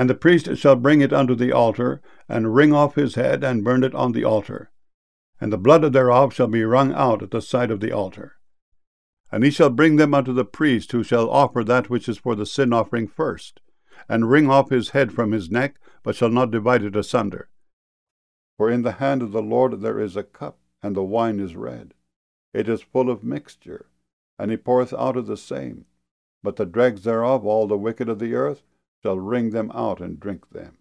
And the priest shall bring it unto the altar, and wring off his head, and burn it on the altar. And the blood thereof shall be wrung out at the side of the altar. And he shall bring them unto the priest, who shall offer that which is for the sin offering first, and wring off his head from his neck, but shall not divide it asunder. For in the hand of the Lord there is a cup, and the wine is red. It is full of mixture, and he poureth out of the same. But the dregs thereof, all the wicked of the earth, shall wring them out and drink them.